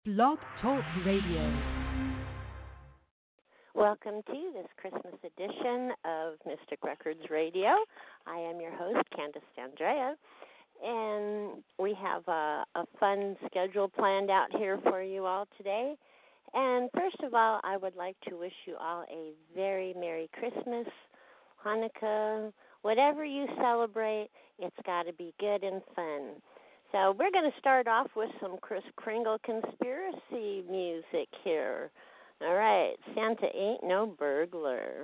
Blog Talk Radio. Welcome to this Christmas edition of Mystic Records Radio. I am your host, Candace Andrea, and we have a fun schedule planned out here for you all today. And first of all, I would like to wish you all a very Merry Christmas, Hanukkah, whatever you celebrate, it's got to be good and fun. So we're going to start off with some Kris Kringle conspiracy music here. All right, Santa ain't no burglar.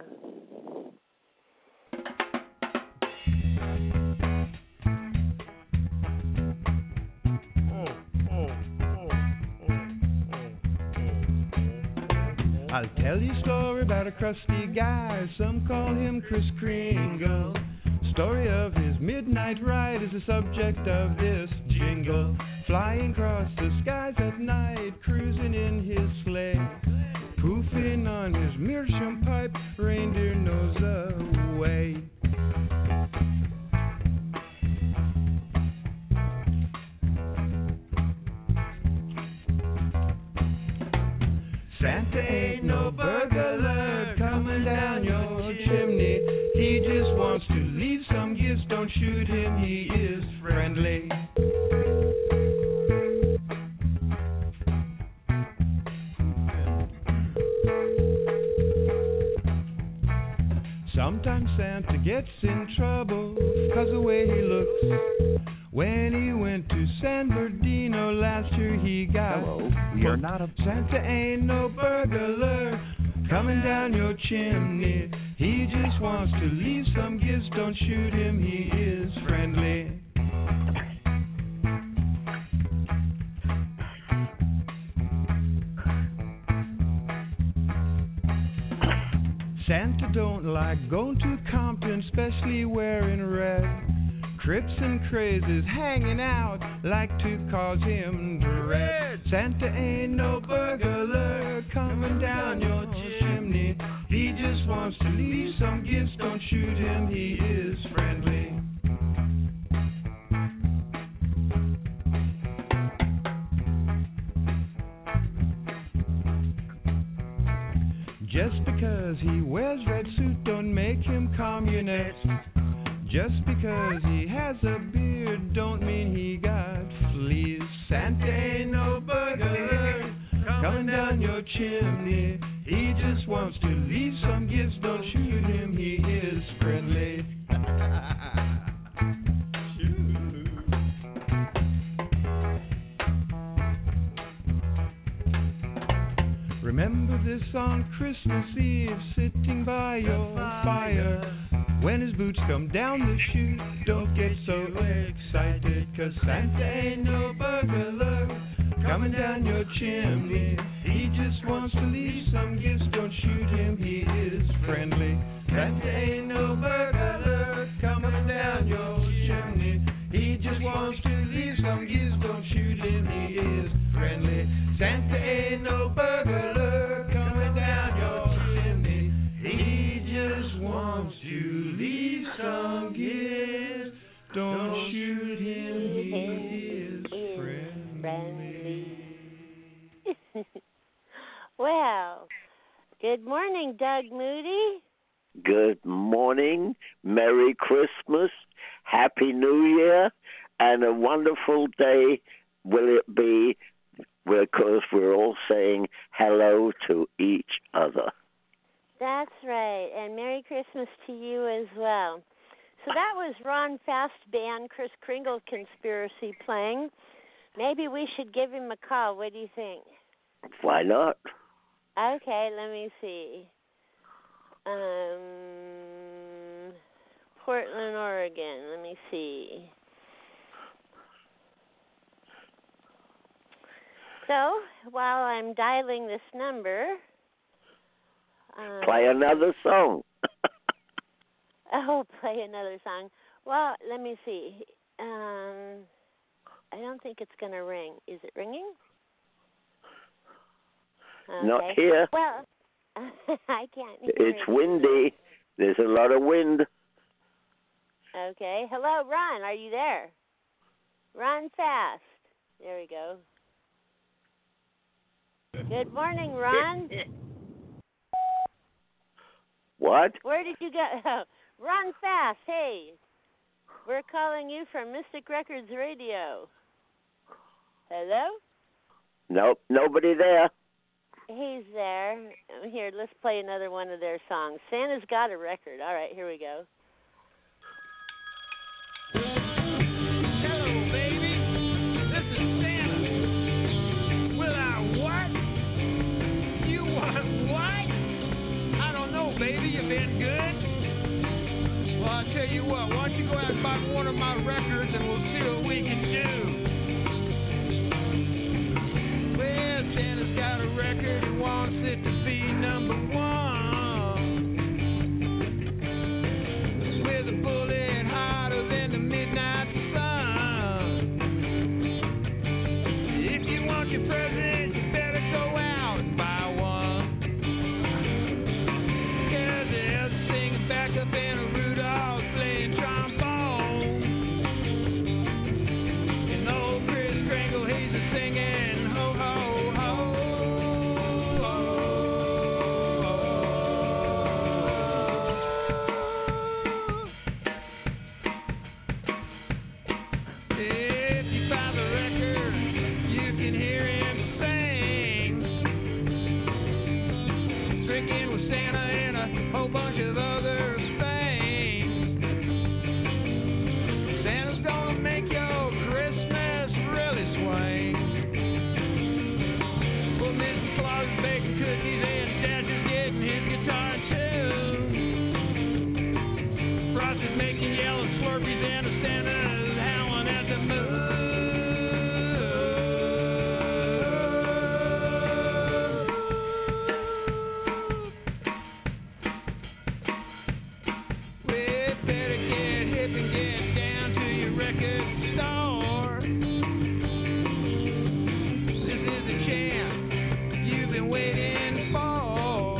I'll tell you a story about a crusty guy. Some call him Kris Kringle. Story of his midnight ride is the subject of this jingle. Flying across the skies at night, cruising in his sleigh, poofing on his meerschaum pipe, reindeer knows the way. Santa ain't no burglar coming down your chimney. He just wants to leave some gifts, don't shoot him, he is friendly. Sometimes Santa gets in trouble 'cause the way he looks. When he went to San Bernardino last year, he got You're not a Santa ain't no burglar coming down your chimney. He just wants to leave some gifts, don't shoot him, he is friendly. Santa don't like going to Compton, especially wearing red. Crips and crazes hanging out like to cause him dread. Santa ain't no burglar coming down your chimney. He just wants to leave some gifts, don't shoot him, he is friendly. Just because he wears red suit don't make him communist. Just because he has a beard don't mean he got fleas. Santa ain't no burglar coming down your chimney. He just wants to leave some gifts, don't shoot him, he is friendly. Remember this on Christmas Eve, sitting by your fire. When his boots come down the chute, don't get so excited, 'cause Santa ain't no burglar coming down your chimney. He just wants to leave some gifts, don't shoot him, he is friendly. Santa ain't no burglar coming down your chimney. He just wants to leave some gifts, don't shoot him, he is friendly. Santa ain't no burglar coming down your chimney. He just wants to leave some gifts, don't shoot him, he is friendly. Well, good morning, Doug Moody. good morning, Merry Christmas, Happy New Year, and a wonderful day will it be because we're all saying hello to each other. That's right, and Merry Christmas to you as well. So that was Ron Fast Band, Kris Kringle Conspiracy playing. Maybe we should give him a call. What do you think? Why not? Okay, let me see. Portland, Oregon. Let me see. So, while I'm dialing this number... play another song. Play another song. Well, let me see. I don't think it's going to ring. Is it ringing? Okay. Not here. Well, I can't hear It's it. windy. There's a lot of wind. Okay. Hello, Ron. Are you there? Ron Fast. There we go. Good morning, Ron. What? Where did you go? Ron Fast, hey. We're calling you from Mystic Records Radio. Hello? Nope, nobody there. He's there. Here, let's play another one of their songs. Santa's got a record. All right, here we go. Hello, baby. This is Santa. Will I what? You want what? I don't know, baby. You been good? Well, I'll tell you what. Why don't you go out and buy one of my records and we'll see what we can do. Well, Santa's got a record and wants it to be number one. With a bullet hotter than the midnight sun. If you want your present, you better go out and buy one. 'Cause there's a singer back up in a Rudolph playing trombone. And old Kris Kringle, he's a singing ho ho ho. If you buy the record, you can hear him sing. Drinking with Santa and a whole bunch of other things. Santa's gonna make your Christmas really swing. Well, Mr. Claus is baking cookies and Dasher's getting his guitar tuned. Frosty's making yellow Slurpees and a Santa's howling at the moon. We better get hip and get down to your record store. This is the chance you've been waiting for.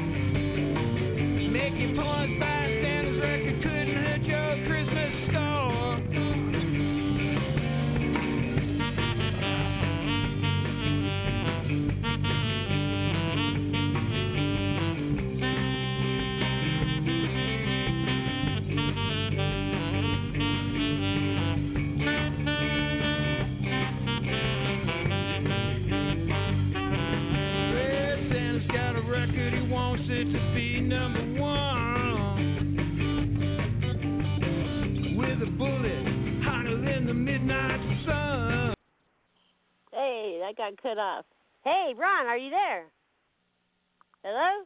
Making points by Santa's record couldn't hurt your Christmas score. Well, Santa's got a record, he wants it to be number one. With a bullet hotter than the midnight sun. Hey, that got cut off. Hey, Ron, are you there? Hello?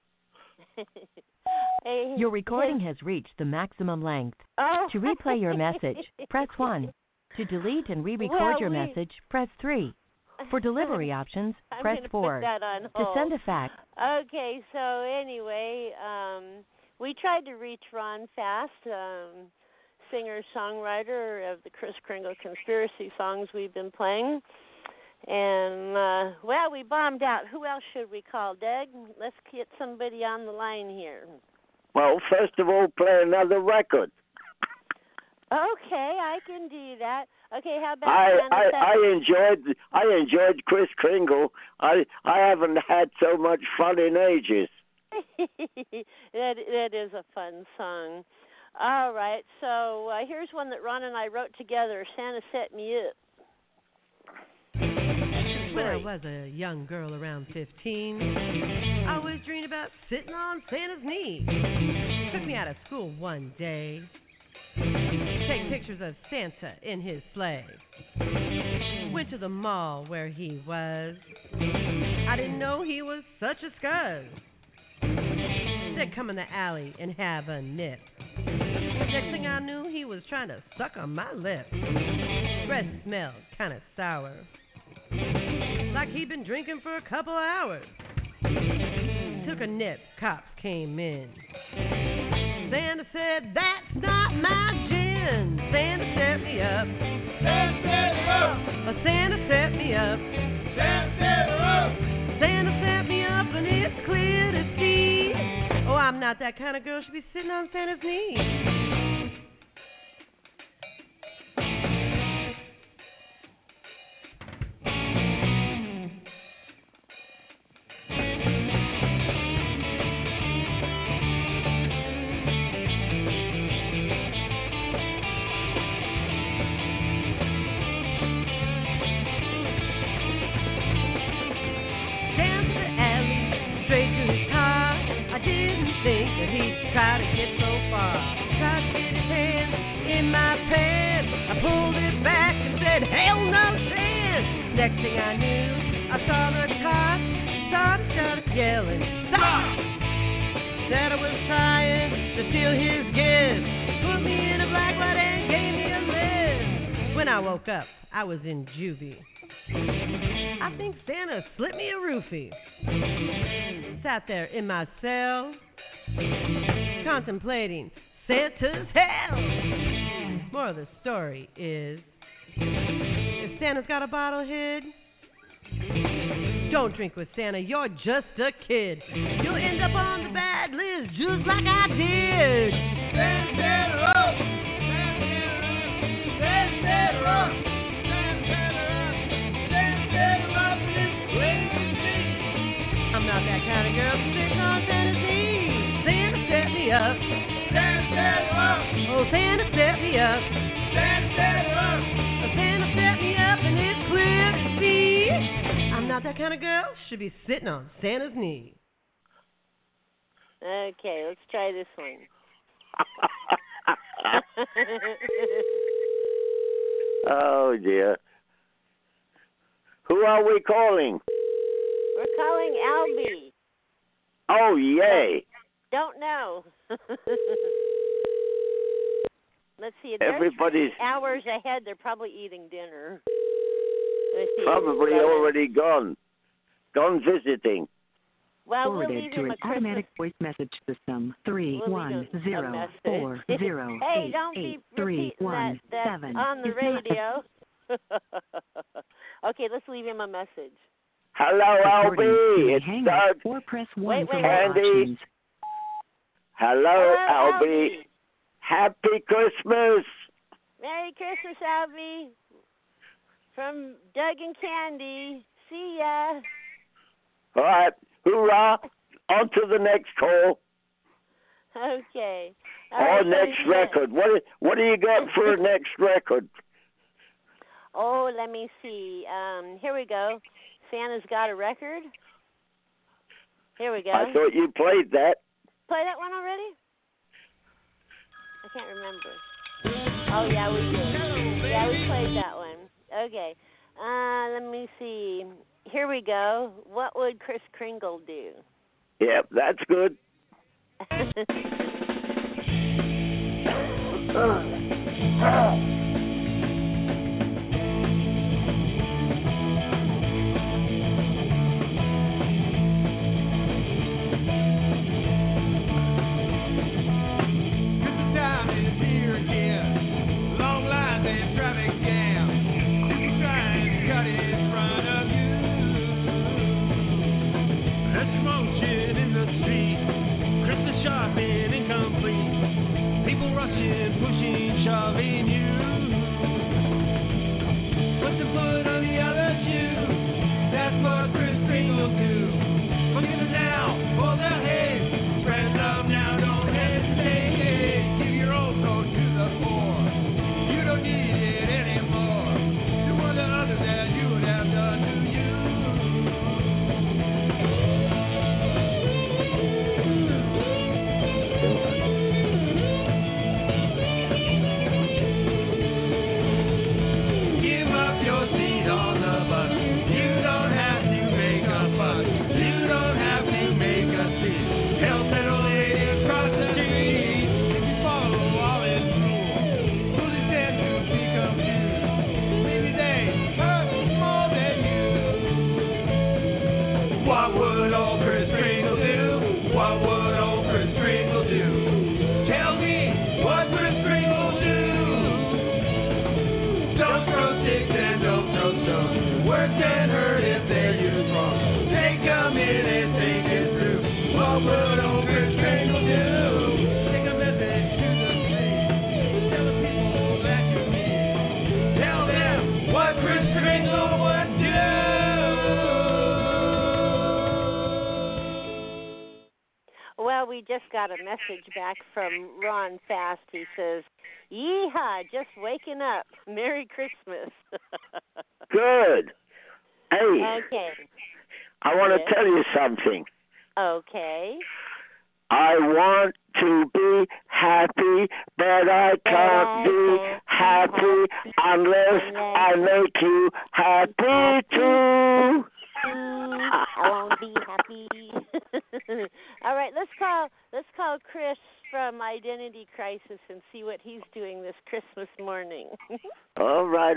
Hey, Your recording has reached the maximum length. Oh. To replay your message, press 1. To delete and re-record Well, your message, press 3. For delivery options, I'm press gonna 4. Put that on To hold. send a fax, Okay, so anyway, we tried to reach Ron Fast, singer-songwriter of the Kris Kringle Conspiracy songs we've been playing. And, well, we bombed out. Who else should we call, Doug? Let's get somebody on the line here. Well, first of all, play another record. Okay, I can do that. Okay, how about I enjoyed Kris Kringle. I haven't had so much fun in ages. that is a fun song. All right, so here's one that Ron and I wrote together. Santa Set Me Up. When I was a young girl around 15, I always dreamed about sitting on Santa's knee. Took me out of school one day, take pictures of Santa in his sleigh. Went to the mall where he was. I didn't know he was such a scuzz. Said come in the alley and have a nip. Next thing I knew, he was trying to suck on my lip. Breath smelled kind of sour, like he'd been drinking for a couple hours. Took a nip, cops came in. Santa said, that's not my gin. Santa set me up. Santa set me up. Santa set me up. Santa set me up. Santa set me up and it's clear to see. Oh, I'm not that kind of girl should be sitting on Santa's knee. tried to get so far. Tried to get his hand in my pants. I pulled it back and said, hell no chance. Next thing I knew, I saw the cops. Started yelling, stop! Said I was trying to steal his gift. Put me in a black light and gave me a lift. When I woke up, I was in juvie. I think Santa slipped me a roofie. Sat there in my cell, contemplating Santa's hell. More of the story is, if Santa's got a bottle hid, don't drink with Santa, you're just a kid. You'll end up on the bad list just like I did. Santa up! Santa up! I'm not that kind of girl sitting on Santa's knee. Santa set me up. Santa up. Oh, Santa set me up. Santa up. Oh, Santa set me up, and it's clear to see I'm not that kind of girl. Should be sitting on Santa's knee. Okay, let's try this one. Oh, dear. Who are we calling? We're calling Albie. Oh, yay. Don't know. Let's see. Everybody's hours ahead. They're probably eating dinner. Let's see. probably already gone. Gone visiting. Well, Forwarded we'll leave to him an a Christmas. automatic voice message system. 31040 Hey, don't be repeating that on the radio. Okay, let's leave him a message. Hello, Albie. It's Doug. Or press 1 for Candy. options. Hello, Albie. Happy Christmas. Merry Christmas, Albie. From Doug and Candy. See ya. All right. Hoorah. On to the next call. Okay. Or next record. What do you got for a next record? Oh, let me see. Here we go. Santa's Got a Record. Here we go. I thought you played that. Play that one already? I can't remember. Oh, yeah, we did. Yeah, we played that one. Okay. Let me see. Here we go. What would Kris Kringle do? Yep, that's good. We just got a message back from Ron Fast. He says, "Yeehaw, just waking up. Merry Christmas." Good. Hey. Okay. I want to tell you something. Okay. I want to be happy, but I can't be happy unless I make you happy too. I won't be happy. All right, let's call Chris from Identity Crisis and see what he's doing this Christmas morning. All right.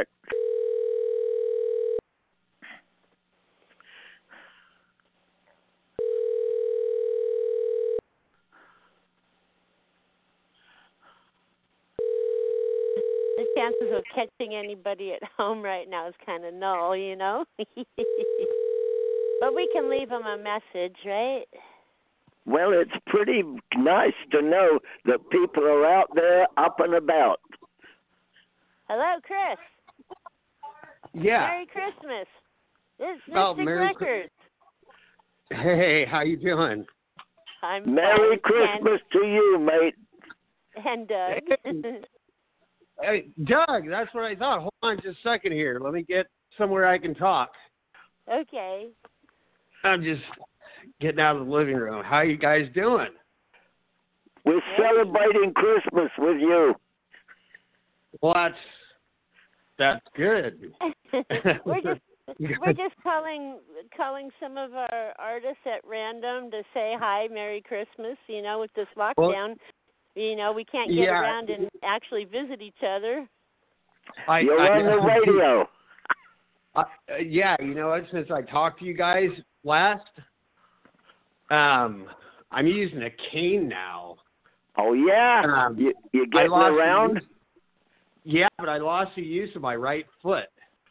The chances of catching anybody at home right now is kind of null, you know. But we can leave him a message, right? Well, it's pretty nice to know that people are out there up and about. Hello, Chris. Yeah. Merry Christmas. This is Mystic Merry Records. Hey, how you doing? I'm Merry fine, Christmas to you, mate. and Doug. Hey, Doug, that's what I thought. Hold on just a second here. Let me get somewhere I can talk. Okay. I'm just getting out of the living room. How you guys doing? We're celebrating Christmas with you. Well, that's good. We're just calling some of our artists at random to say hi, Merry Christmas. You know, with this lockdown, you know, we can't get around and actually visit each other. You're on the radio. Yeah, you know what? Since I talked to you guys last, I'm using a cane now. Oh yeah, you getting around? Yeah, but I lost the use of my right foot.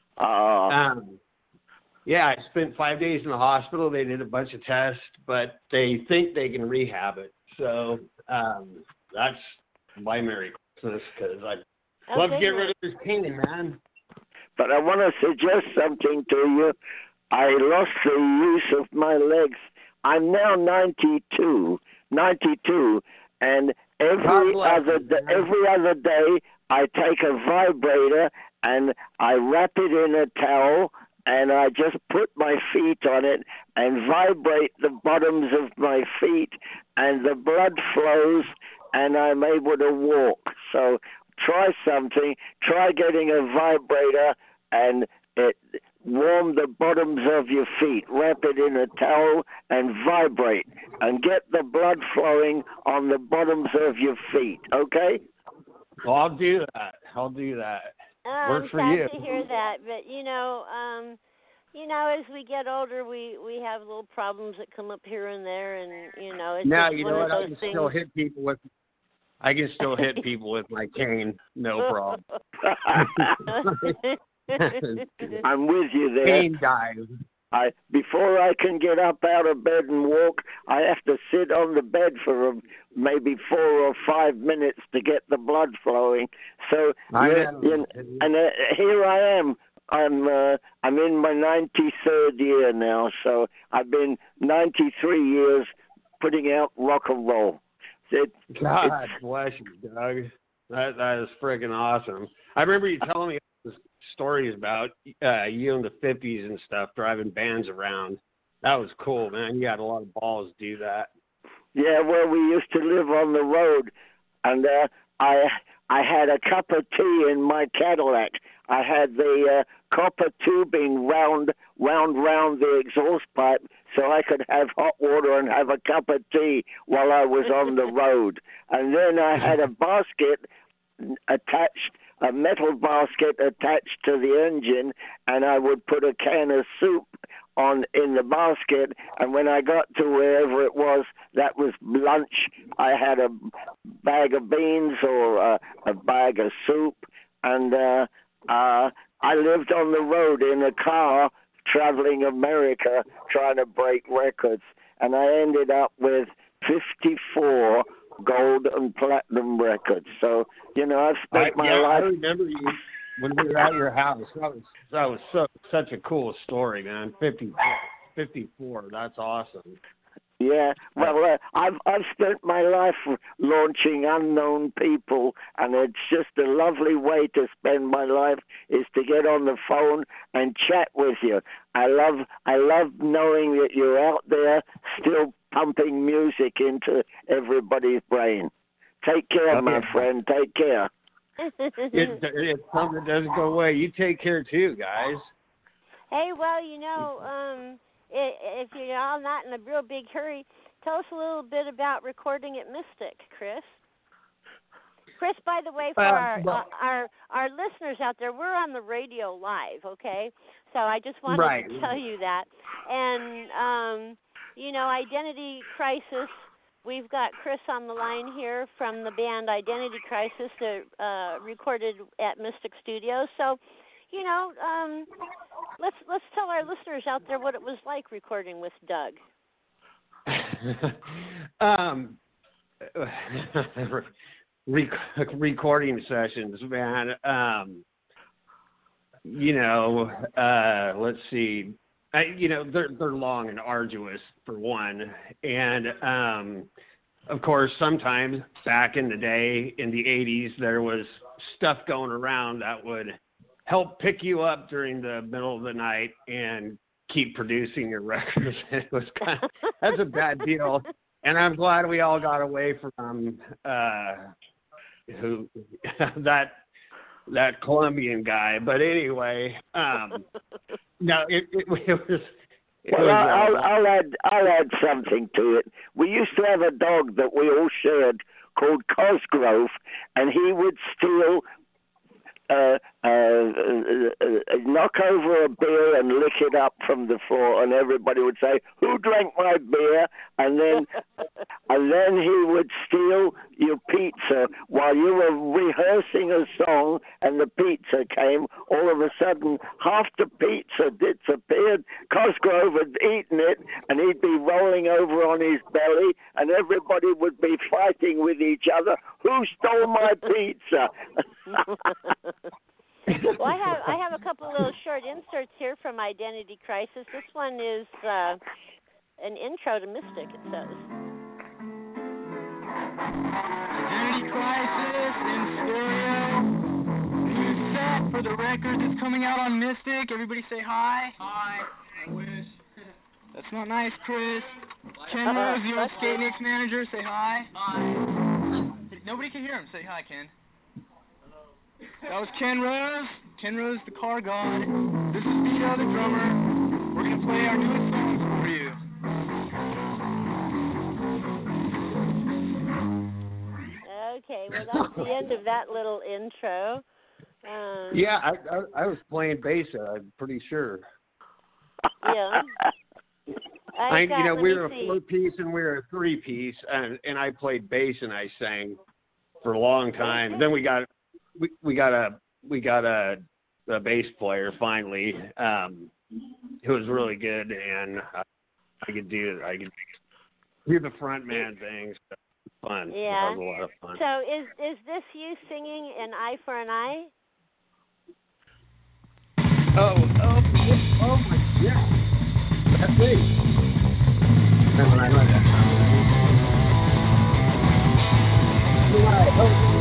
Yeah, I spent 5 days in the hospital. They did a bunch of tests, but they think they can rehab it. So that's my Merry Christmas, because I love to get rid of this cane, man. But I want to suggest something to you. I lost the use of my legs. I'm now 92, and every other day I take a vibrator and I wrap it in a towel and I just put my feet on it and vibrate the bottoms of my feet, and the blood flows and I'm able to walk. So try something. Try getting a vibrator and warm the bottoms of your feet. Wrap it in a towel and vibrate and get the blood flowing on the bottoms of your feet, okay? Well, I'll do that. Works for you. I'm sad to hear that, but you know, as we get older, we have little problems that come up here and there, and you know, it's now just you one know of what? those things. I can still hit people with my cane, no problem. I'm with you there. Cane dive. Before I can get up out of bed and walk, I have to sit on the bed for maybe 4 or 5 minutes to get the blood flowing. So, and here I am. I'm in my 93rd year now. So I've been 93 years putting out rock and roll. God bless you, Doug. That is freaking awesome. I remember you telling me stories about you in the 50s and stuff, driving bands around. That was cool, man. You had a lot of balls to do that. Yeah, well, we used to live on the road, and I had a cup of tea in my Cadillac. I had the copper tubing wound round the exhaust pipe so I could have hot water and have a cup of tea while I was on the road. And then I had a basket attached, a metal basket attached to the engine, and I would put a can of soup in the basket, and when I got to wherever it was, that was lunch. I had a bag of beans or a bag of soup, and I lived on the road in a car traveling America trying to break records, and I ended up with 54 gold and platinum records. So, you know, I've spent my life. I remember you when we were at your house. That was such a cool story, man. 54. That's awesome. Yeah, well, I've spent my life launching unknown people, and it's just a lovely way to spend my life is to get on the phone and chat with you. I love knowing that you're out there still pumping music into everybody's brain. Take care, my friend. Take care. It's something that doesn't go away. You take care too, guys. Hey, well, if you're all not in a real big hurry, tell us a little bit about recording at Mystic, Chris. Chris, by the way, for our listeners out there, we're on the radio live, okay? So I just wanted to tell you that. And, Identity Crisis, we've got Chris on the line here from the band Identity Crisis that recorded at Mystic Studios. So, let's tell our listeners out there what it was like recording with Doug. Recording sessions, man. Let's see. They're long and arduous for one, and of course, sometimes back in the day, in the '80s, there was stuff going around that would help pick you up during the middle of the night and keep producing your records. It was that's a bad deal, and I'm glad we all got away from that Colombian guy. But anyway, no, it was. I'll add something to it. We used to have a dog that we all shared called Cosgrove, and he would steal. Knock over a beer and lick it up from the floor, and everybody would say, "Who drank my beer?" And then he would steal your pizza while you were rehearsing a song, and the pizza came. All of a sudden, half the pizza disappeared. Cosgrove had eaten it, and he'd be rolling over on his belly, and everybody would be fighting with each other. Who stole my pizza? Well, I have a couple of little short inserts here from Identity Crisis. This one is an intro to Mystic, it says. Identity Crisis in stereo. New set for the record that's coming out on Mystic. Everybody say hi. Hi. I wish. That's not nice, Chris. Ken Rose, your Skate Nicks manager, say hi. Hi. Nobody can hear him. Say hi, Ken. That was Ken Rose. Ken Rose, the car god. This is Vito, the drummer. We're going to play our newest songs for you. Okay, well, that's the end of that little intro. Yeah, I was playing bass, I'm pretty sure. Yeah. We were a 4-piece and we were a 3-piece, and I played bass and I sang for a long time. Then we got a bass player finally, who was really good, and I could do the front man thing. So fun. Yeah. It was a lot of fun. So is this you singing an Eye for an Eye? Oh my, yeah. That's me. And when I heard that sound,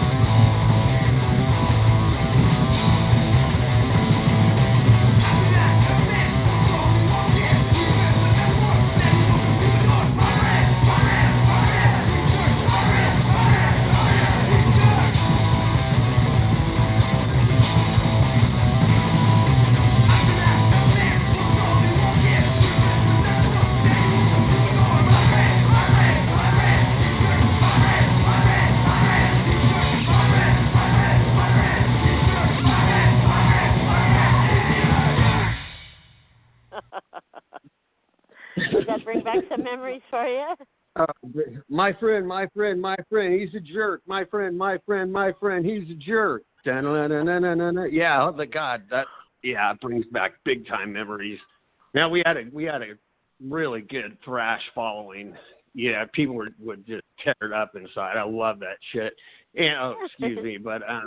Does that bring back some memories for you? My friend, he's a jerk. My friend, he's a jerk. Yeah, oh my God, it brings back big time memories. Now we had a really good thrash following. Yeah, people would just tear it up inside. I love that shit. And excuse me,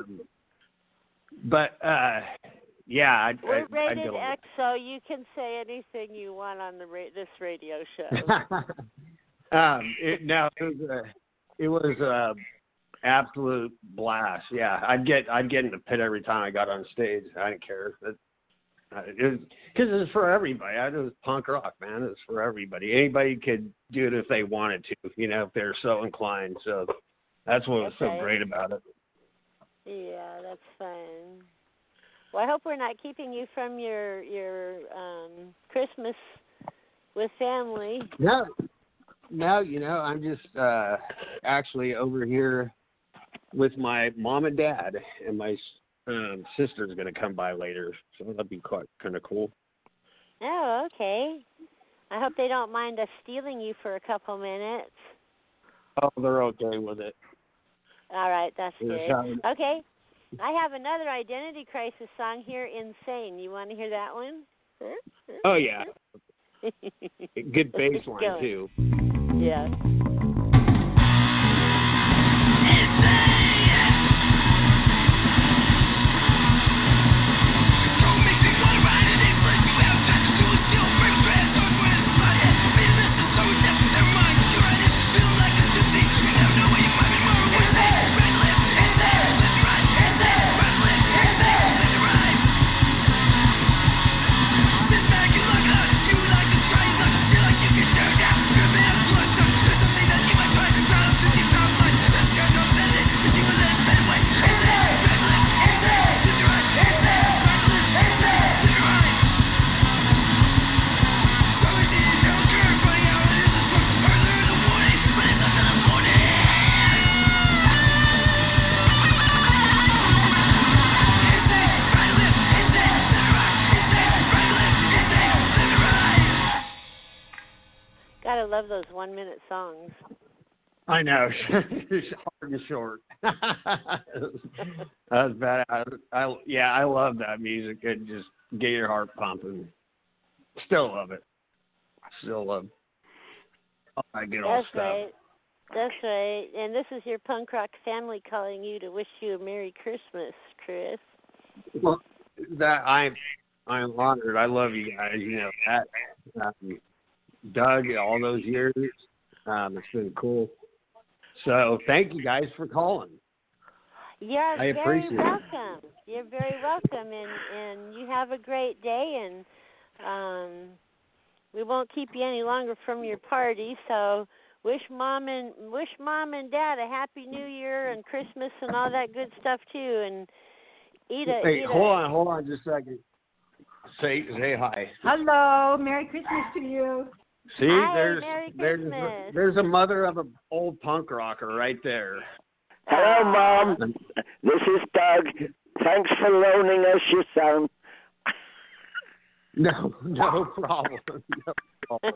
yeah, we're rated X, so you can say anything you want on this radio show. It was a absolute blast. Yeah, I'd get in the pit every time I got on stage. I didn't care. Because it's for everybody. It was punk rock, man. It's for everybody. Anybody could do it if they wanted to, if they're so inclined. So that's what was so great about it. Yeah, that's fun. Well, I hope we're not keeping you from your Christmas with family. No, I'm just actually over here with my mom and dad, and my sister's going to come by later, so that'll be quite kind of cool. Oh, okay. I hope they don't mind us stealing you for a couple minutes. Oh, they're okay with it. All right, that's good. Okay, I have another Identity Crisis song here, Insane. You want to hear that one? Oh, yeah. Good bass line, too. Yeah. Gotta love those 1-minute songs. I know. It's hard and short. That was bad. I love that music. It just get your heart pumping. Still love it. Still love all that good old stuff. Right. That's right. And this is your punk rock family calling you to wish you a Merry Christmas, Chris. Well, that I'm honored. I love you guys. That. Doug, all those years, it's been cool. So thank you guys for calling. You're I appreciate very welcome. You're very welcome, and you have a great day. And we won't keep you any longer from your party. So wish mom and dad a happy New Year and Christmas and all that good stuff too. And hold on just a second. Say hi. Hello, Merry Christmas to you. See, Hi, there's a mother of an old punk rocker right there. Hello, Mom. This is Doug. Thanks for loaning us your son. No problem. No problem.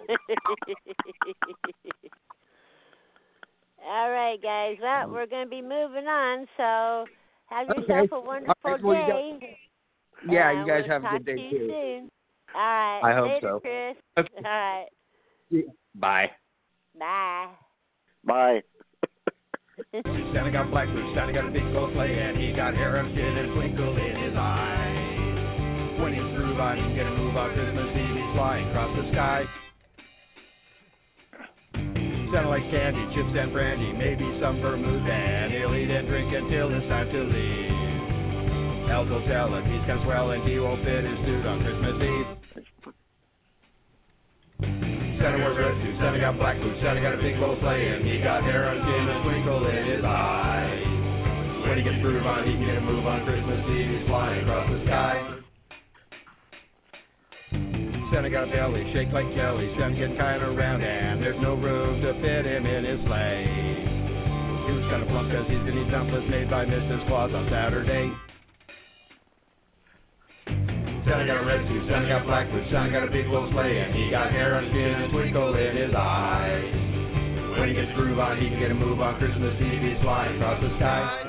All right, guys. Well, we're going to be moving on, so have yourself a wonderful day. Yeah, you guys have a good day, too. Soon. All right. I hope Later, so. Chris. Okay. All right. Bye. Bye. Bye. Santa got black boots, Santa got a big gold sleigh, and he got hair on skin and twinkle in his eye. When he's through on, he's gonna move on Christmas Eve, he's flying across the sky. Santa likes candy, chips and brandy, maybe some vermouth, and he'll eat and drink until it's time to leave. Elves will tell him he's kind of swell and he won't fit his suit on Christmas Eve. Santa wears red suit, Santa got black boots, Santa got a big gold sleigh, and he got hair on skin and twinkle in his eye. When he gets groove on, he can get a move on Christmas Eve, he's flying across the sky. Santa got a belly, shakes like jelly, Santa gets kind of round, and there's no room to fit him in his sleigh. He was kind of plump because he's gonna eat dumplings made by Mrs. Claus on Saturday. Santa got a red suit, Santa got black boots, Santa got a big gold sleigh, and he got hair on skin and twinkle in his eye. When he gets groove on, he can get a move on Christmas Eve, he's flying across the sky.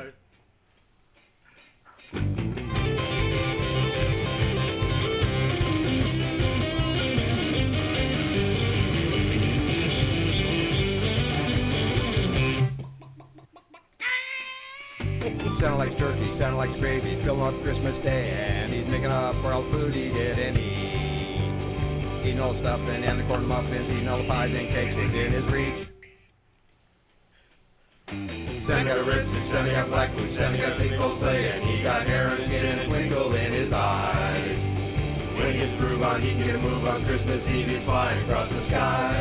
Santa likes turkey, Santa likes gravy, filling up Christmas Day, and he's making up for all the food he didn't eat. Eating all the stuffing and the corn muffins, eating all the pies and cakes within his reach. Santa got a red suit, Santa got black boots, Santa got a big gold sleigh, and he got hair on his skin and a twinkle in his eyes. When he gets groove on, he can get a move on Christmas Eve. He's flying across the sky.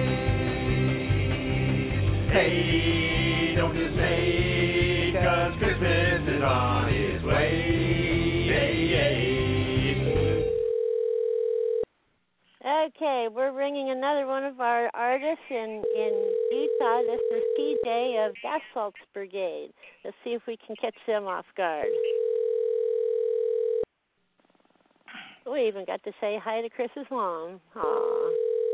Hey, don't dismay, 'cause Christmas is on its way. Hey, hey. Okay, we're bringing another one of our artists in Utah. This is PJ of Gas Salts Brigade. Let's see if we can catch them off guard. We even got to say hi to Chris's mom. Aww.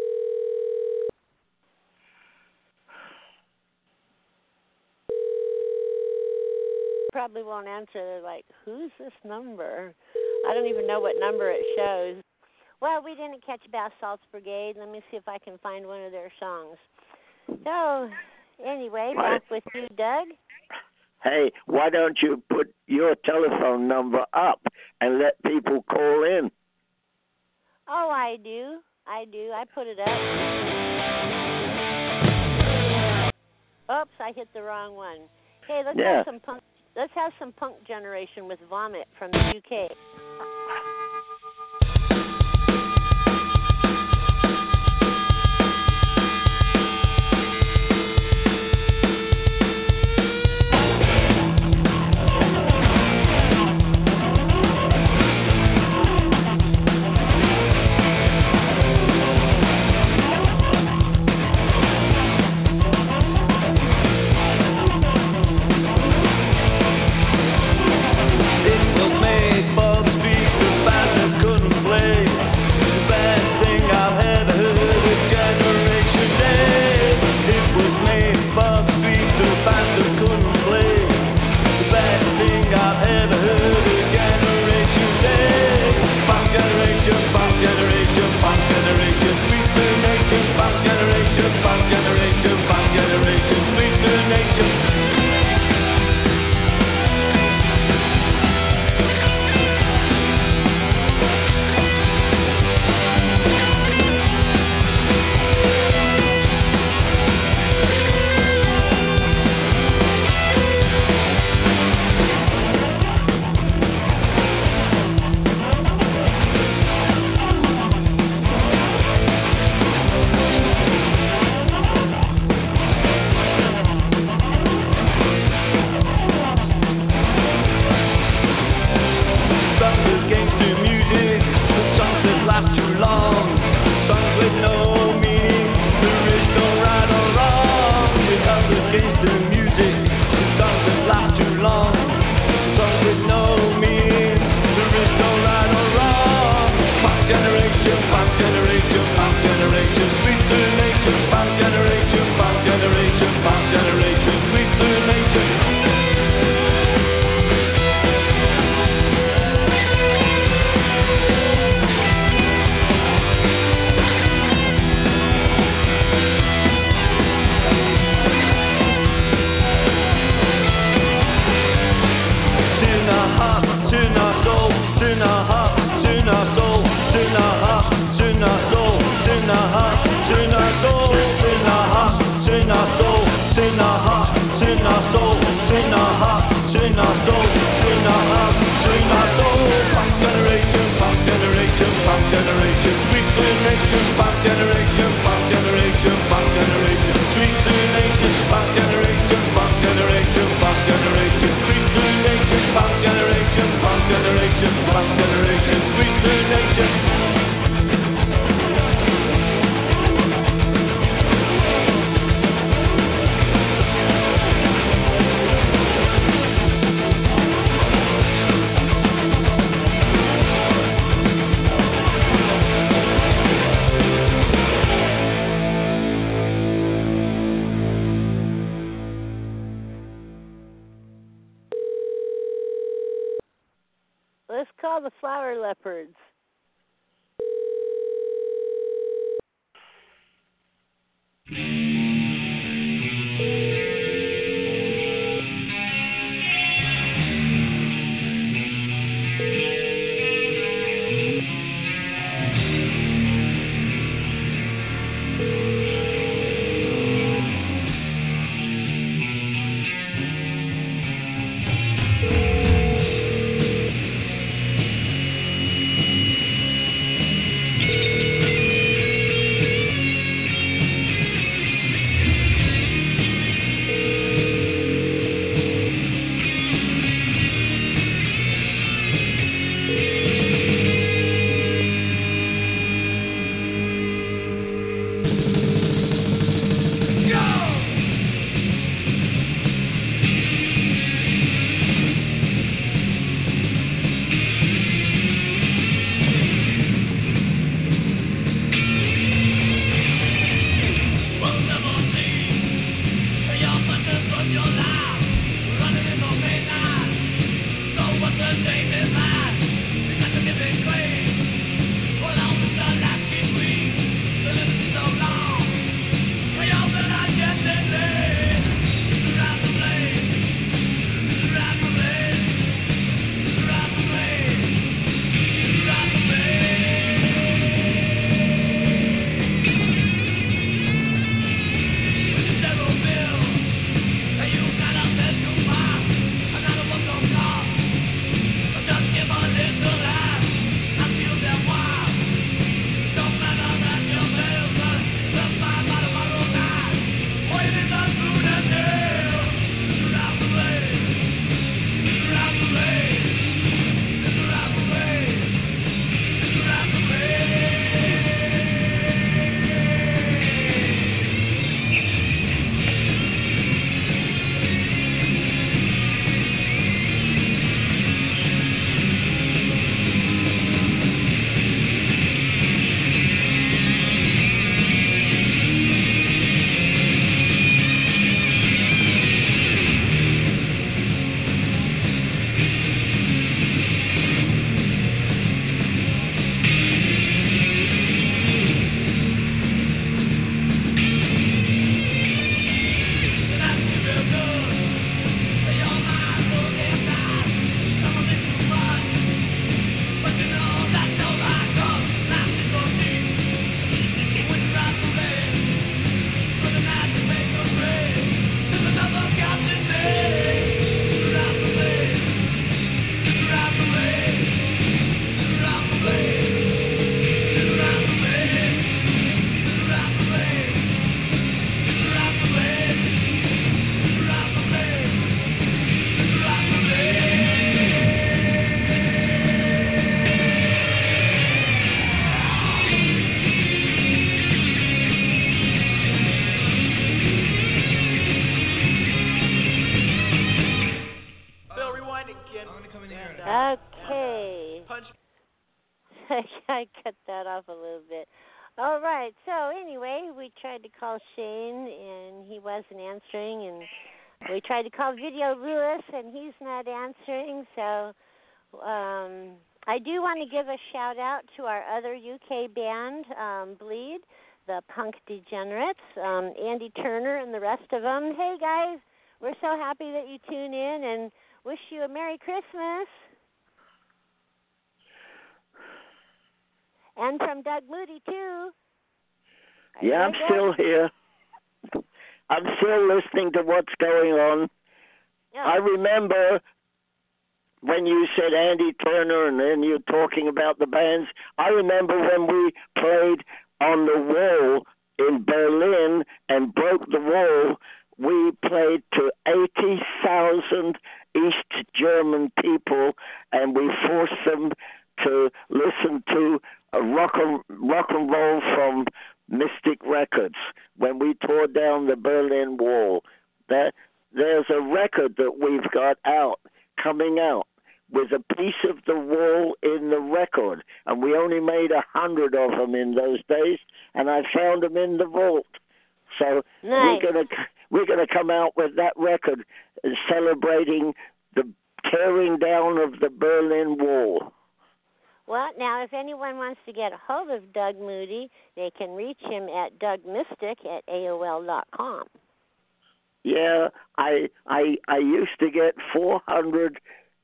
Probably won't answer. They're like, who's this number? I don't even know what number it shows. Well, we didn't catch Bath Salts Brigade. Let me see if I can find one of their songs. So, anyway, back with you, Doug. Hey, why don't you put your telephone number up and let people call in? Oh, I do. I put it up. Oops, I hit the wrong one. Hey, let's have some punk. Let's have some Punk Generation with Vomit from the UK. Let's call the Flower Leopards. All right. So anyway, we tried to call Shane, and he wasn't answering, and we tried to call Video Lewis, and he's not answering. So I do want to give a shout out to our other UK band, Bleed, the Punk Degenerates, Andy Turner and the rest of them. Hey guys, we're so happy that you tune in, and wish you a Merry Christmas. And from Doug Moody, too. Yeah, I'm still here. I'm still listening to what's going on. Yeah. I remember when you said Andy Turner and then you're talking about the bands. I remember when we played on the Wall in Berlin and broke the wall, we played to 80,000 East German people, and we forced them to listen to rock and roll from Mystic Records when we tore down the Berlin Wall. There's a record that we've got coming out with a piece of the wall in the record, and we only made 100 of them in those days, and I found them in the vault. So nice. we're gonna come out with that record celebrating the tearing down of the Berlin Wall. Well, now, if anyone wants to get a hold of Doug Moody, they can reach him at dougmystic@aol.com. Yeah, I used to get 400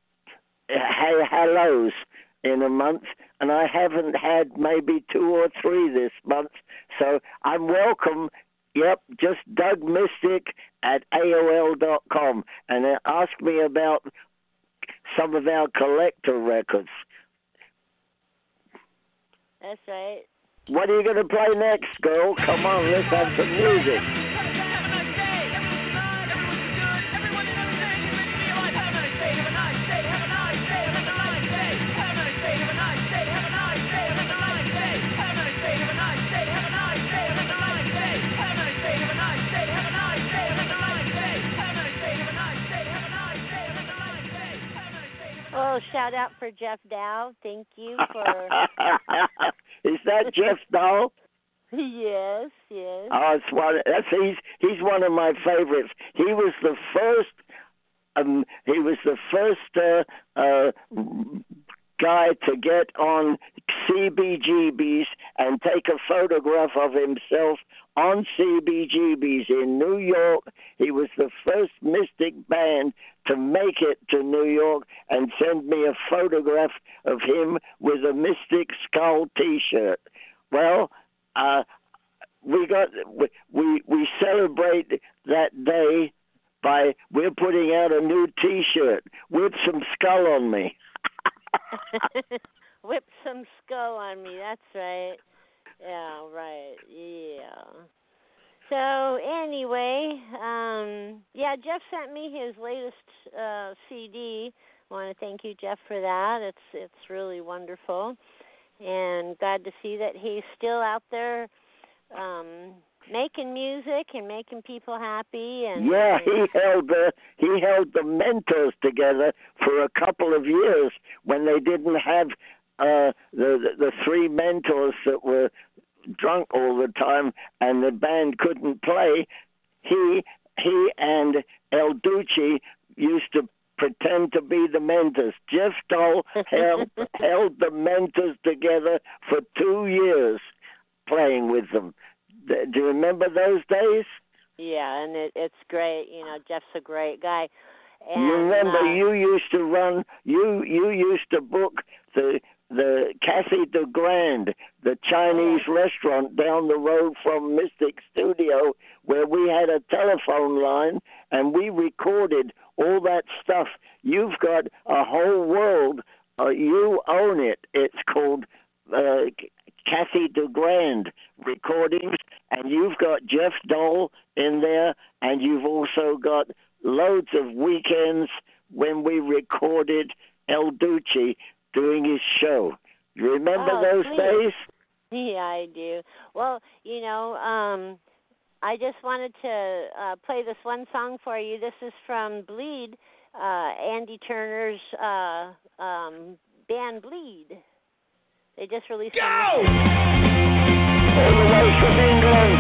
hellos in a month, and I haven't had maybe 2 or 3 this month. So I'm welcome. Yep, just dougmystic@aol.com, and ask me about some of our collector records. That's right. What are you going to play next, girl? Come on, let's have some music. Oh, shout out for Jeff Dow. Thank you for... Is that Jeff Dow? Yes. Oh, he's one of my favorites. He was the first guy to get on CBGBs and take a photograph of himself on CBGBs in New York. He was the first Mystic band to make it to New York and send me a photograph of him with a Mystic Skull T-shirt. Well, we celebrate that day by we're putting out a new T-shirt with some skull on me. Whip some skull on me. That's right. Yeah, right. Yeah. So anyway, Jeff sent me his latest CD. I want to thank you, Jeff, for that. It's really wonderful, and glad to see that he's still out there making music and making people happy. And yeah, he held the Mentors together for a couple of years when they didn't have the 3 Mentors that were drunk all the time and the band couldn't play. He and El Duce used to pretend to be the Mentors. Jeff Doll held the Mentors together for 2 years playing with them. Do you remember those days? Yeah, and it's great. You know, Jeff's a great guy. And, you remember you used to run. You used to book the Cathy de Grand, the Chinese restaurant down the road from Mystic Studio, where we had a telephone line and we recorded all that stuff. You've got a whole world. You own it. It's called Cathy de Grand Recordings, and you've got Jeff Doll in there, and you've also got loads of weekends when we recorded El Duce doing his show. You remember those days? Yeah, I do. Well, you know, I just wanted to play this one song for you. This is from Bleed, Andy Turner's band Bleed. They just released Go! all the way from England.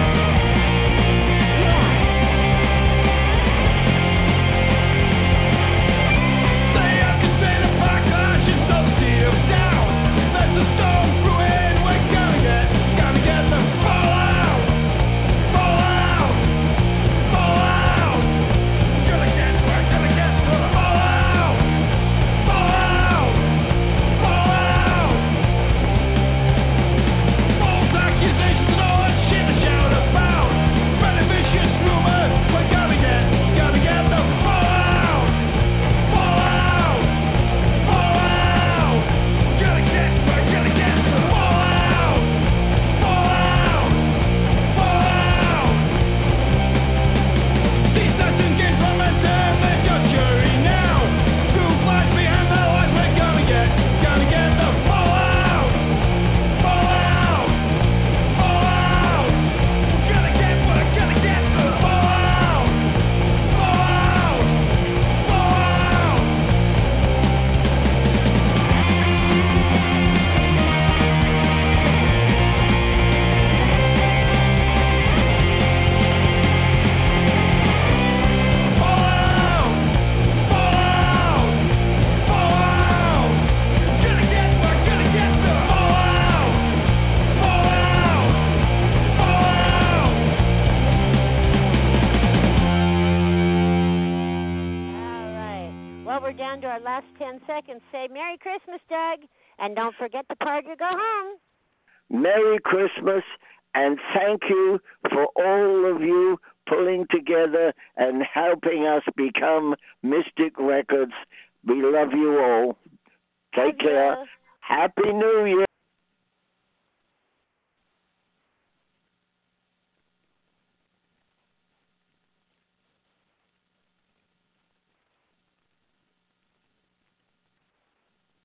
Down to our last 10 seconds. Say Merry Christmas, Doug, and don't forget to party or go home. Merry Christmas, and thank you for all of you pulling together and helping us become Mystic Records. We love you all. Take care. Happy New Year.